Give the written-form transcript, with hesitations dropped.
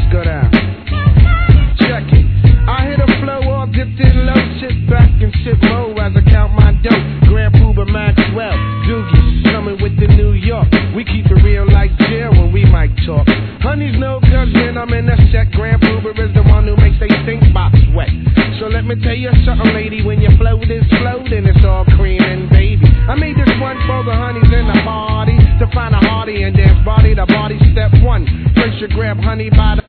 go down. Check it. I hit a flow all dipped in low, sit back and sip low as I count my dough. Grand Puba Maxwell, Doogie, coming with the New York. We keep it real like jail when we might talk. Honey's no cousin, I'm in a set. Grand Puba is the one who makes they think box wet. So let me tell you something, lady, when your flow is floating, it's all creaming, baby. I made this one for the honeys in the party to find a hearty and dance body to body. Step one, first you grab honey by the